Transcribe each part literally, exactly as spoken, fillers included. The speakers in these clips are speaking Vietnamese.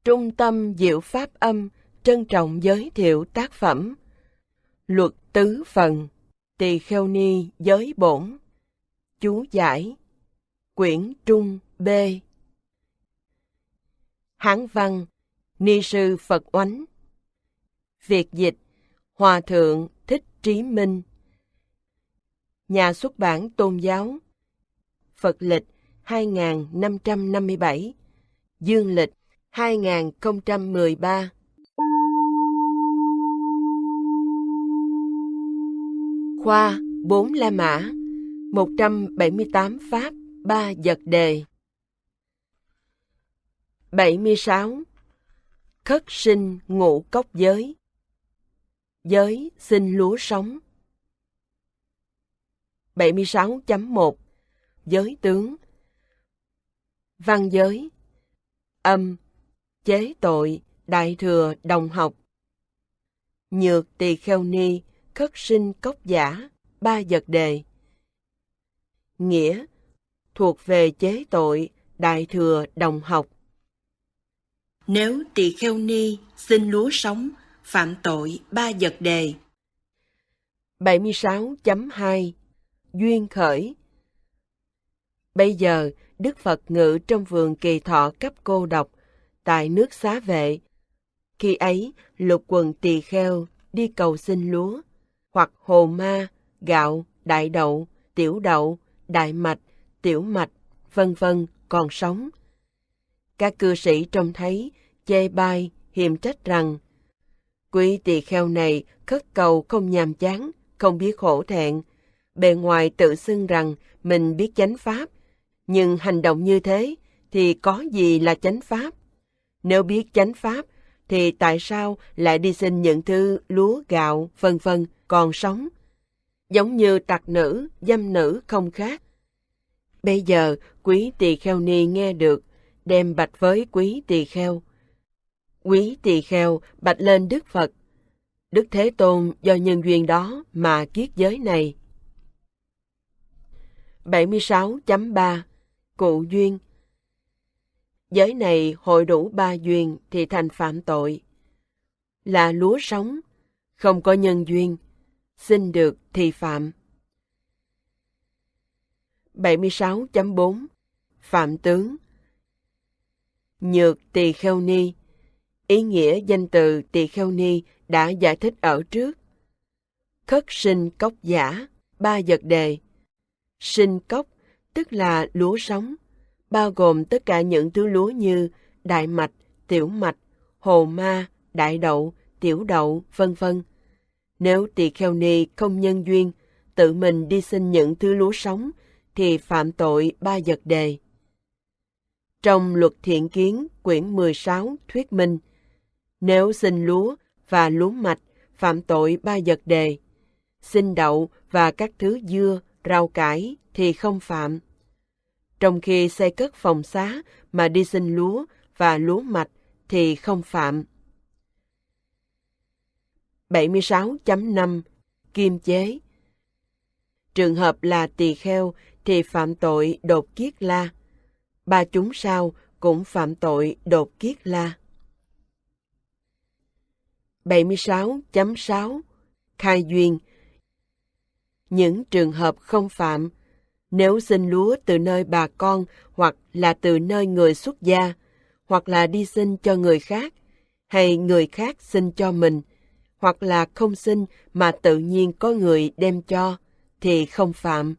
Trung tâm Diệu Pháp Âm trân trọng giới thiệu tác phẩm Luật Tứ Phần, Tỳ Kheo Ni Giới Bổn, chú giải, quyển Trung B. Hán văn Ni sư Phật Oánh. Việt dịch Hòa thượng Thích Trí Minh. Nhà xuất bản Tôn giáo. Phật lịch hai nghìn năm trăm năm mươi bảy, dương lịch hai nghìn không trăm mười ba. Khoa bốn La Mã, một trăm bảy mươi tám pháp, ba vật đề. bảy mươi sáu. Khất sinh ngũ cốc giới. Giới sinh lúa sống. bảy mươi sáu chấm một. Giới tướng. Văn giới. Âm, chế tội, đại thừa, đồng học. Nhược tỳ kheo ni, khất sinh cốc giả, ba vật đề. Nghĩa, thuộc về chế tội, đại thừa, đồng học. Nếu tỳ kheo ni xin lúa sống, phạm tội ba vật đề. bảy mươi sáu chấm hai. Duyên khởi. Bây giờ, Đức Phật ngự trong vườn Kỳ Thọ cấp cô độc, tại nước Xá Vệ. Khi ấy, lục quần tỳ kheo đi cầu xin lúa, hoặc hồ ma, gạo, đại đậu, tiểu đậu, đại mạch, tiểu mạch, vân vân còn sống. Các cư sĩ trông thấy, chê bai, hiềm trách rằng, quý tỳ kheo này khất cầu không nhàm chán, không biết khổ thẹn, bề ngoài tự xưng rằng mình biết chánh pháp, nhưng hành động như thế thì có gì là chánh pháp? Nếu biết chánh pháp thì tại sao lại đi xin những thứ lúa gạo vân vân còn sống? Giống như tặc nữ, dâm nữ không khác. Bây giờ quý tỳ kheo ni nghe được, đem bạch với quý tỳ kheo. Quý tỳ kheo bạch lên Đức Phật. Đức Thế Tôn do nhân duyên đó mà kiết giới này. bảy mươi sáu chấm ba. Cụ duyên. Giới này hội đủ ba duyên thì thành phạm tội. Là lúa sống, không có nhân duyên, xin được thì phạm. bảy mươi sáu chấm bốn. Phạm tướng. Nhược tỳ kheo ni. Ý nghĩa danh từ tỳ kheo ni đã giải thích ở trước. Khất sinh cốc giả, ba vật đề. Sinh cốc tức là lúa sống, bao gồm tất cả những thứ lúa như đại mạch, tiểu mạch, hồ ma, đại đậu, tiểu đậu, vân vân. Nếu tỳ kheo ni không nhân duyên, tự mình đi xin những thứ lúa sống, thì phạm tội ba vật đề. Trong Luật Thiện Kiến, quyển mười sáu thuyết minh, nếu xin lúa và lúa mạch, phạm tội ba vật đề. Xin đậu và các thứ dưa, rau cải thì không phạm. Trong khi xây cất phòng xá mà đi xin lúa và lúa mạch thì không phạm. bảy mươi sáu chấm năm. Kim chế. Trường hợp là tỳ kheo thì phạm tội đột kiết la. Ba chúng sao cũng phạm tội đột kiết la. bảy mươi sáu chấm sáu. Khai duyên. Những trường hợp không phạm, nếu xin lúa từ nơi bà con hoặc là từ nơi người xuất gia, hoặc là đi xin cho người khác, hay người khác xin cho mình, hoặc là không xin mà tự nhiên có người đem cho, thì không phạm.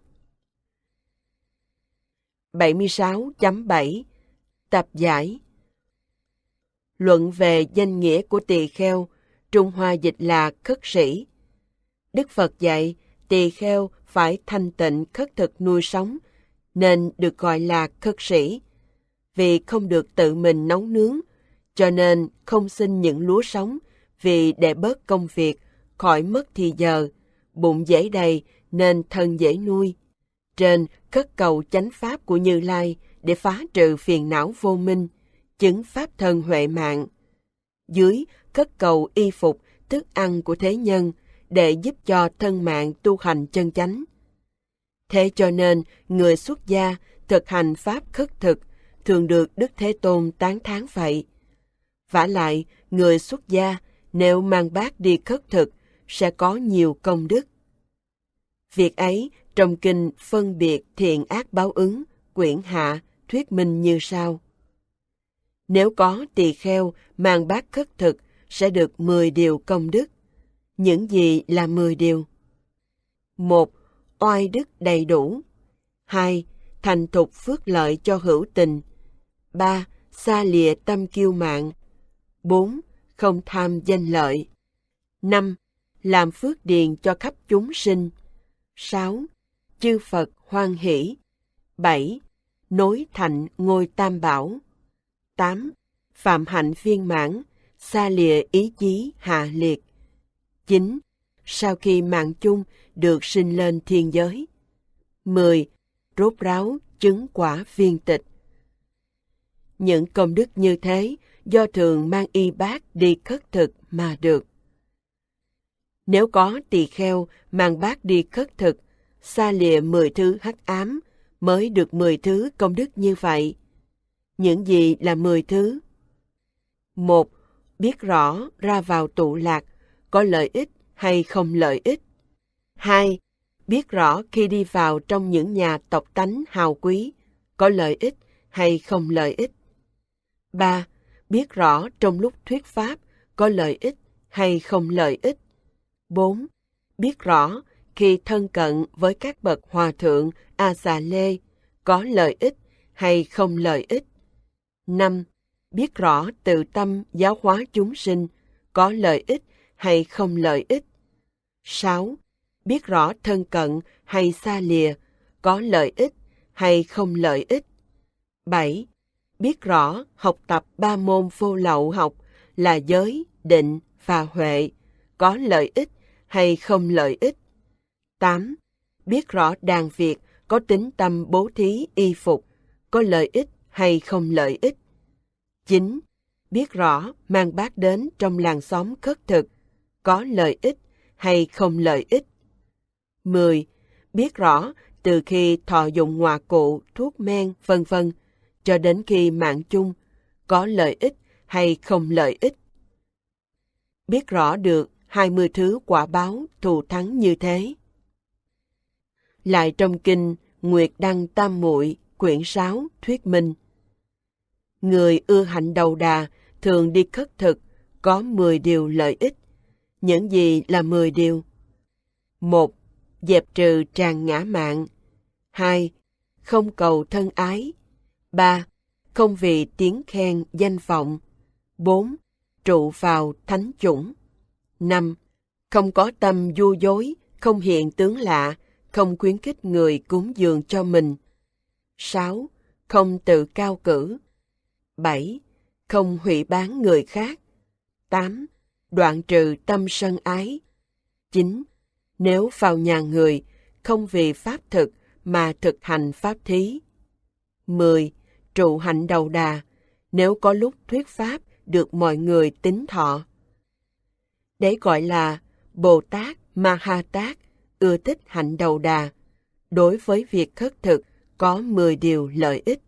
bảy mươi sáu chấm bảy. Tập giải. Luận về danh nghĩa của tỳ kheo, Trung Hoa dịch là khất sĩ. Đức Phật dạy tỳ kheo phải thanh tịnh khất thực nuôi sống, nên được gọi là khất sĩ. Vì không được tự mình nấu nướng, cho nên không xin những lúa sống, vì để bớt công việc, khỏi mất thì giờ, bụng dễ đầy nên thân dễ nuôi. Trên khất cầu chánh pháp của Như Lai để phá trừ phiền não vô minh, chứng pháp thân huệ mạng. Dưới khất cầu y phục, thức ăn của thế nhân, để giúp cho thân mạng tu hành chân chánh. Thế cho nên, người xuất gia thực hành pháp khất thực thường được Đức Thế Tôn tán thán vậy. Vả lại, người xuất gia nếu mang bát đi khất thực sẽ có nhiều công đức. Việc ấy trong kinh Phân biệt thiện ác báo ứng, quyển hạ, thuyết minh như sau. Nếu có tỳ kheo mang bát khất thực sẽ được mười điều công đức. Những gì là mười điều? Một, oai đức đầy đủ. Hai, thành thục phước lợi cho hữu tình. Ba, xa lìa tâm kiêu mạn. Bốn, không tham danh lợi. Năm, làm phước điền cho khắp chúng sinh. Sáu, chư Phật hoan hỷ. Bảy, nối thành ngôi tam bảo. Tám, phạm hạnh viên mãn, xa lìa ý chí hạ liệt. Chín, sau khi mạng chung được sinh lên thiên giới. Mười, rốt ráo chứng quả viên tịch. Những công đức như thế do thường mang y bát đi khất thực mà được. Nếu có tỳ kheo mang bát đi khất thực, xa lìa mười thứ hắc ám, mới được mười thứ công đức như vậy. Những gì là mười thứ? Một, biết rõ ra vào tụ lạc có lợi ích hay không lợi ích. Hai, biết rõ khi đi vào trong những nhà tộc tánh hào quý có lợi ích hay không lợi ích. Ba, biết rõ trong lúc thuyết pháp có lợi ích hay không lợi ích. Bốn, biết rõ khi thân cận với các bậc hòa thượng A Xà Lê có lợi ích hay không lợi ích. Năm, biết rõ tự tâm giáo hóa chúng sinh có lợi ích hay không lợi ích. Sáu, biết rõ thân cận hay xa lìa có lợi ích hay không lợi ích. Bảy, biết rõ học tập ba môn vô lậu học là giới, định và huệ có lợi ích hay không lợi ích. Tám, biết rõ đàn việc có tính tâm bố thí y phục có lợi ích hay không lợi ích. Chín, biết rõ mang bát đến trong làng xóm khất thực có lợi ích hay không lợi ích. Mười, biết rõ từ khi thọ dụng ngoại cụ, thuốc men, vân vân cho đến khi mạng chung có lợi ích hay không lợi ích. Biết rõ được hai mươi thứ quả báo thù thắng như thế. Lại trong kinh Nguyệt Đăng Tam Muội quyển sáu thuyết minh. Người ưa hạnh đầu đà thường đi khất thực có mười điều lợi ích. Những gì là mười điều? Một, dẹp trừ tràn ngã mạn. Hai, không cầu thân ái. Ba, không vì tiếng khen danh vọng. Bốn, trụ vào thánh chủng. Năm, không có tâm du dối, không hiện tướng lạ, không khuyến khích người cúng dường cho mình. Sáu, không tự cao cử. Bảy, không hủy bán người khác. Tám, đoạn trừ tâm sân ái. Chín, nếu vào nhà người, không vì pháp thực mà thực hành pháp thí. Mười, trụ hạnh đầu đà, nếu có lúc thuyết pháp được mọi người tín thọ. Đấy gọi là Bồ Tát Ma Ha Tát ưa thích hạnh đầu đà. Đối với việc khất thực có mười điều lợi ích.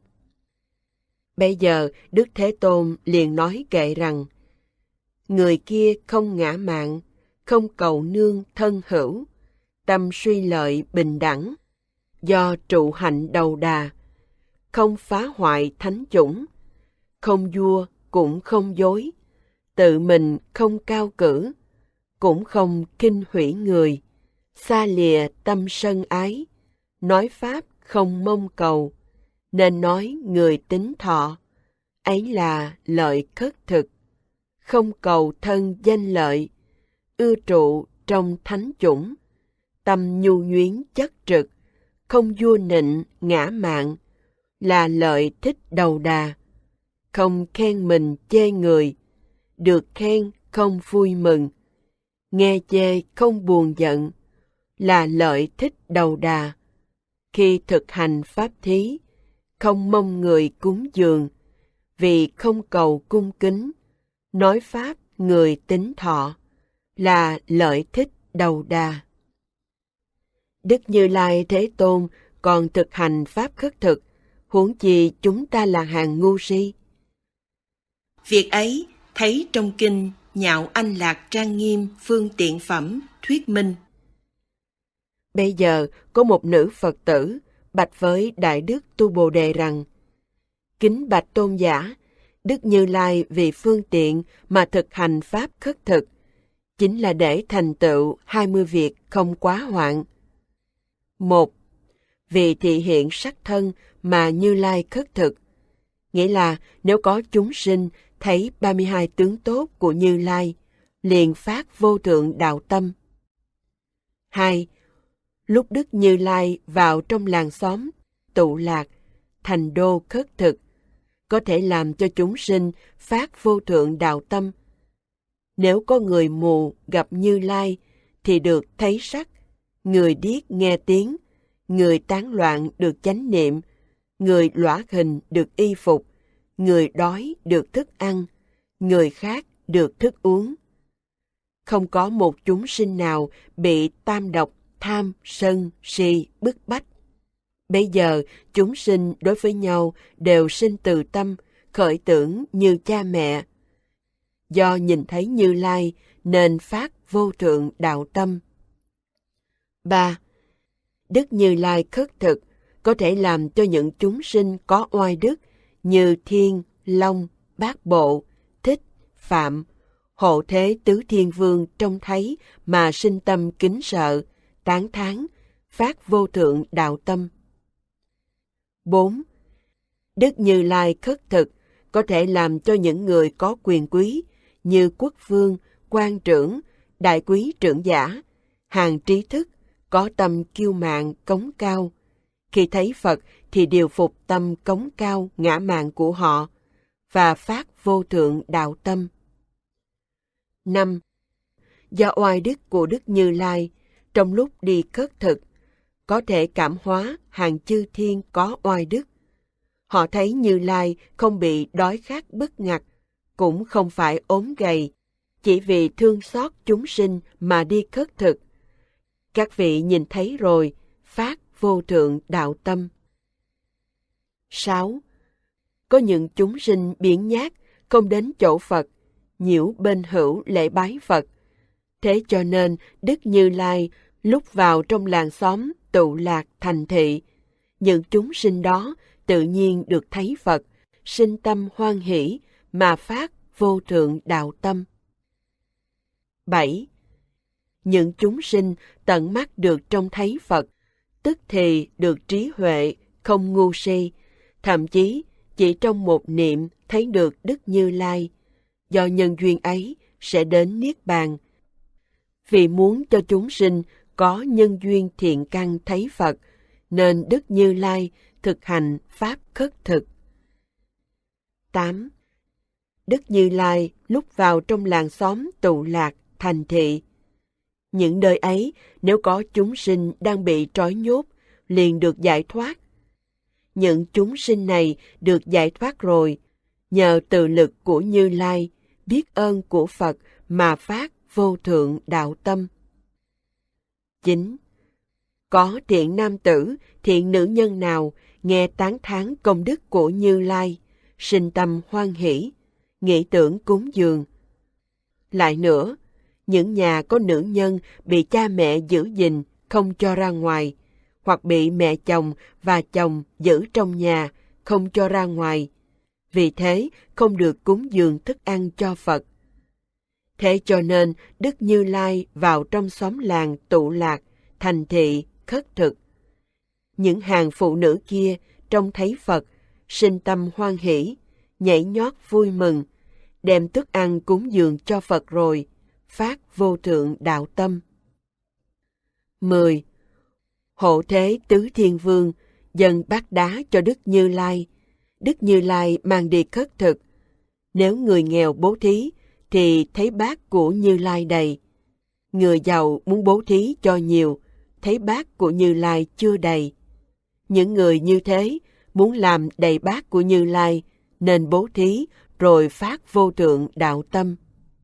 Bây giờ Đức Thế Tôn liền nói kệ rằng, người kia không ngã mạn, không cầu nương thân hữu, tâm suy lợi bình đẳng, do trụ hạnh đầu đà, không phá hoại thánh chủng, không vua cũng không dối, tự mình không cao cử, cũng không kinh hủy người, xa lìa tâm sân ái, nói pháp không mong cầu, nên nói người tín thọ, ấy là lợi khất thực, không cầu thân danh lợi, ưa trụ trong thánh chủng, tâm nhu nhuyến chất trực, không vua nịnh ngã mạn, là lợi thích đầu đà, không khen mình chê người, được khen không vui mừng, nghe chê không buồn giận, là lợi thích đầu đà, khi thực hành pháp thí, không mong người cúng dường, vì không cầu cung kính, nói pháp người tín thọ, là lợi thích đầu đà. Đức Như Lai Thế Tôn còn thực hành pháp khất thực, huống chi chúng ta là hàng ngu si. Việc ấy thấy trong kinh Nhạo Anh Lạc Trang Nghiêm Phương Tiện Phẩm thuyết minh. Bây giờ có một nữ Phật tử bạch với Đại Đức Tu Bồ Đề rằng: Kính bạch tôn giả, Đức Như Lai vì phương tiện mà thực hành pháp khất thực, chính là để thành tựu hai mươi việc không quá hoạn. Một, vì thị hiện sắc thân mà Như Lai khất thực, nghĩa là nếu có chúng sinh thấy ba mươi hai tướng tốt của Như Lai, liền phát vô thượng đạo tâm. Hai, lúc Đức Như Lai vào trong làng xóm tụ lạc, thành đô khất thực, có thể làm cho chúng sinh phát vô thượng đạo tâm. Nếu có người mù gặp Như Lai thì được thấy sắc, người điếc nghe tiếng, người tán loạn được chánh niệm, người lõa hình được y phục, người đói được thức ăn, người khác được thức uống. Không có một chúng sinh nào bị tam độc, tham, sân, si bức bách. Bây giờ chúng sinh đối với nhau đều sinh từ tâm, khởi tưởng như cha mẹ. Do nhìn thấy Như Lai nên phát vô thượng đạo tâm. Ba, Đức Như Lai khất thực có thể làm cho những chúng sinh có oai đức như Thiên, Long, Bát Bộ, Thích, Phạm, Hộ Thế Tứ Thiên Vương trông thấy mà sinh tâm kính sợ, tán thán, phát vô thượng đạo tâm. Bốn, Đức Như Lai khất thực có thể làm cho những người có quyền quý như quốc vương, quan trưởng, đại quý trưởng giả, hàng trí thức, có tâm kiêu mạn cống cao. Khi thấy Phật thì điều phục tâm cống cao ngã mạn của họ và phát vô thượng đạo tâm. Năm, do oai đức của Đức Như Lai, trong lúc đi khất thực, có thể cảm hóa hàng chư thiên có oai đức. Họ thấy Như Lai không bị đói khát bức ngặt, cũng không phải ốm gầy, chỉ vì thương xót chúng sinh mà đi khất thực. Các vị nhìn thấy rồi, phát vô thượng đạo tâm. Sáu, có những chúng sinh biếng nhác, không đến chỗ Phật, nhiễu bên hữu lễ bái Phật. Thế cho nên Đức Như Lai lúc vào trong làng xóm tụ lạc thành thị, những chúng sinh đó tự nhiên được thấy Phật, sinh tâm hoan hỷ mà phát vô thượng đạo tâm. Bảy, những chúng sinh tận mắt được trông thấy Phật, tức thì được trí huệ, không ngu si, thậm chí chỉ trong một niệm thấy được Đức Như Lai, do nhân duyên ấy sẽ đến Niết Bàn. Vì muốn cho chúng sinh có nhân duyên thiện căn thấy Phật, nên Đức Như Lai thực hành pháp khất thực. Tám, Đức Như Lai lúc vào trong làng xóm tụ lạc, thành thị. Những nơi ấy, nếu có chúng sinh đang bị trói nhốt, liền được giải thoát. Những chúng sinh này được giải thoát rồi, nhờ từ lực của Như Lai, biết ơn của Phật mà phát vô thượng đạo tâm. Chín, có thiện nam tử, thiện nữ nhân nào nghe tán thán công đức của Như Lai, sinh tâm hoan hỷ, nghĩ tưởng cúng dường. Lại nữa, những nhà có nữ nhân bị cha mẹ giữ gìn không cho ra ngoài, hoặc bị mẹ chồng và chồng giữ trong nhà không cho ra ngoài, vì thế không được cúng dường thức ăn cho Phật. Thế cho nên Đức Như Lai vào trong xóm làng tụ lạc, thành thị, khất thực. Những hàng phụ nữ kia trông thấy Phật, sinh tâm hoan hỷ, nhảy nhót vui mừng, đem thức ăn cúng dường cho Phật rồi, phát vô thượng đạo tâm. Mười. Hộ Thế Tứ Thiên Vương dâng bát đá cho Đức Như Lai. Đức Như Lai mang đi khất thực. Nếu người nghèo bố thí, thì thấy bát của Như Lai đầy. Người giàu muốn bố thí cho nhiều, thấy bát của Như Lai chưa đầy. Những người như thế muốn làm đầy bát của Như Lai, nên bố thí rồi phát vô thượng đạo tâm.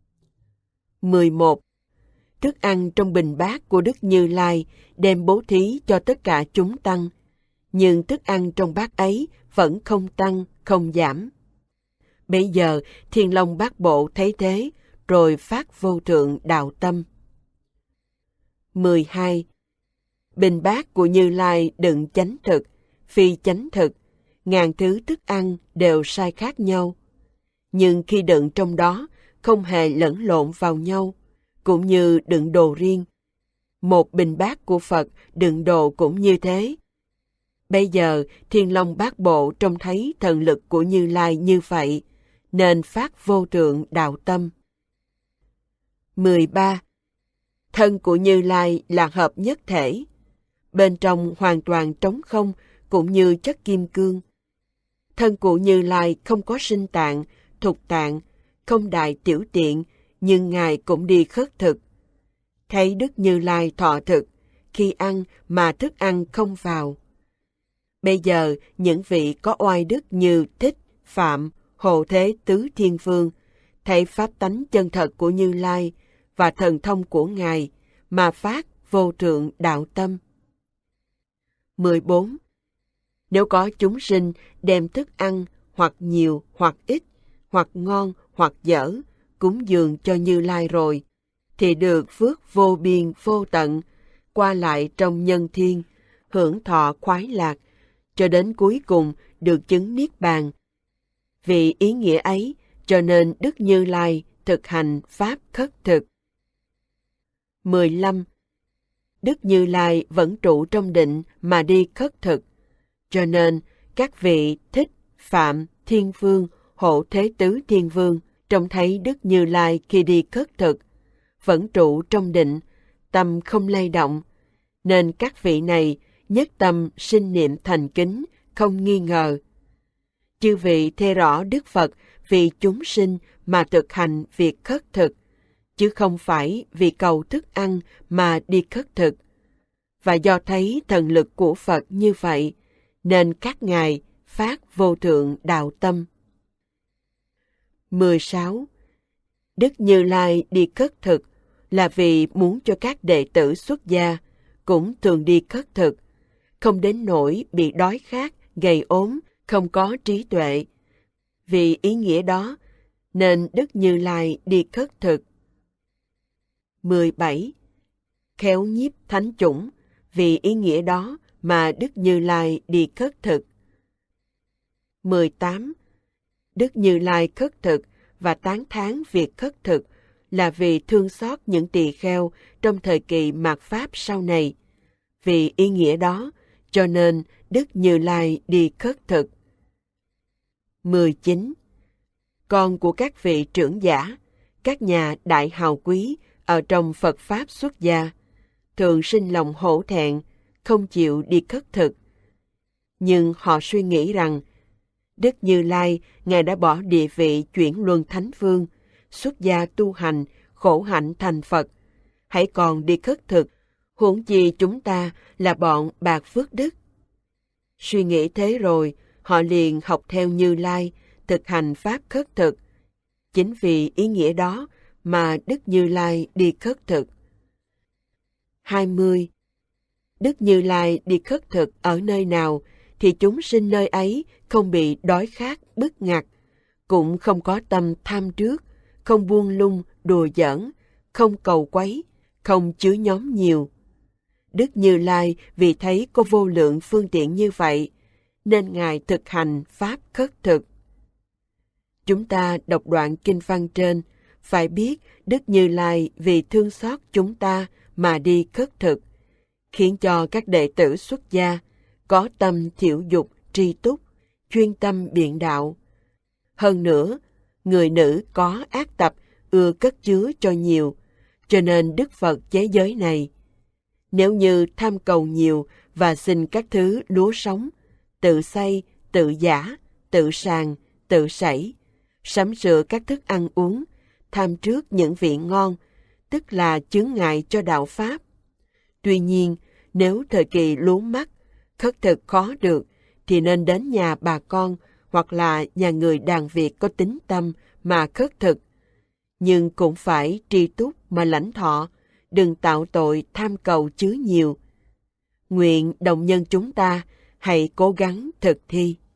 Mười một. Thức ăn trong bình bát của Đức Như Lai đem bố thí cho tất cả chúng tăng, nhưng thức ăn trong bát ấy vẫn không tăng, không giảm. Bây giờ Thiên Long Bát Bộ thấy thế, rồi phát vô thượng đạo tâm. mười hai. Bình bát của Như Lai đựng chánh thực, phi chánh thực, ngàn thứ thức ăn đều sai khác nhau. Nhưng khi đựng trong đó, không hề lẫn lộn vào nhau, cũng như đựng đồ riêng. Một bình bát của Phật đựng đồ cũng như thế. Bây giờ Thiên Long Bát Bộ trông thấy thần lực của Như Lai như vậy, nên phát vô thượng đạo tâm. mười ba. Thân của Như Lai là hợp nhất thể. Bên trong hoàn toàn trống không, cũng như chất kim cương. Thân của Như Lai không có sinh tạng, thục tạng, không đại tiểu tiện, nhưng Ngài cũng đi khất thực. Thấy Đức Như Lai thọ thực, khi ăn mà thức ăn không vào. Bây giờ, những vị có oai đức như Thích, Phạm, Hộ Thế Tứ Thiên Vương, thấy pháp tánh chân thật của Như Lai và thần thông của Ngài mà phát vô thượng đạo tâm. mười bốn. Nếu có chúng sinh đem thức ăn hoặc nhiều hoặc ít, hoặc ngon hoặc dở, cúng dường cho Như Lai rồi, thì được phước vô biên vô tận, qua lại trong nhân thiên, hưởng thọ khoái lạc, cho đến cuối cùng được chứng Niết Bàn. Vì ý nghĩa ấy, cho nên Đức Như Lai thực hành Pháp khất thực. mười lăm. Đức Như Lai vẫn trụ trong định mà đi khất thực, cho nên các vị Thích, Phạm, Thiên Vương, Hộ Thế Tứ Thiên Vương trông thấy Đức Như Lai khi đi khất thực, vẫn trụ trong định, tâm không lay động, nên các vị này nhất tâm sinh niệm thành kính, không nghi ngờ. Chư vị thê rõ Đức Phật vì chúng sinh mà thực hành việc khất thực, chứ không phải vì cầu thức ăn mà đi khất thực. Và do thấy thần lực của Phật như vậy, nên các ngài phát vô thượng đạo tâm. mười sáu. Đức Như Lai đi khất thực là vì muốn cho các đệ tử xuất gia cũng thường đi khất thực, không đến nỗi bị đói khát, gầy ốm, không có trí tuệ. Vì ý nghĩa đó, nên Đức Như Lai đi khất thực. mười bảy. Khéo nhiếp thánh chủng, vì ý nghĩa đó mà Đức Như Lai đi khất thực. mười tám. Đức Như Lai khất thực và tán thán việc khất thực là vì thương xót những tỳ kheo trong thời kỳ mạt Pháp sau này. Vì ý nghĩa đó, cho nên Đức Như Lai đi khất thực. mười chín. Con của các vị trưởng giả, các nhà đại hào quý ở trong Phật Pháp xuất gia, thường sinh lòng hổ thẹn, không chịu đi khất thực. Nhưng họ suy nghĩ rằng, Đức Như Lai, Ngài đã bỏ địa vị chuyển luân Thánh Vương, xuất gia tu hành, khổ hạnh thành Phật, hãy còn đi khất thực, huống chi chúng ta là bọn bạc phước đức. Suy nghĩ thế rồi, họ liền học theo Như Lai, thực hành Pháp khất thực. Chính vì ý nghĩa đó mà Đức Như Lai đi khất thực. hai mươi. Đức Như Lai đi khất thực ở nơi nào, thì chúng sinh nơi ấy không bị đói khát, bức ngặt, cũng không có tâm tham trước, không buông lung, đùa giỡn, không cầu quấy, không chứa nhóm nhiều. Đức Như Lai vì thấy có vô lượng phương tiện như vậy, nên Ngài thực hành Pháp khất thực. Chúng ta đọc đoạn kinh văn trên, phải biết Đức Như Lai vì thương xót chúng ta mà đi khất thực, khiến cho các đệ tử xuất gia có tâm thiểu dục, tri túc, chuyên tâm biện đạo. Hơn nữa, người nữ có ác tập, ưa cất chứa cho nhiều, cho nên Đức Phật chế giới này. Nếu như tham cầu nhiều và xin các thứ lúa sống, tự xây, tự giả, tự sàng, tự sảy, sắm sửa các thức ăn uống, tham trước những vị ngon, tức là chướng ngại cho đạo Pháp. Tuy nhiên, nếu thời kỳ lúa mắc, khất thực khó được, thì nên đến nhà bà con hoặc là nhà người đàn Việt có tín tâm mà khất thực. Nhưng cũng phải tri túc mà lãnh thọ, đừng tạo tội tham cầu chứa nhiều. Nguyện đồng nhân chúng ta hãy cố gắng thực thi.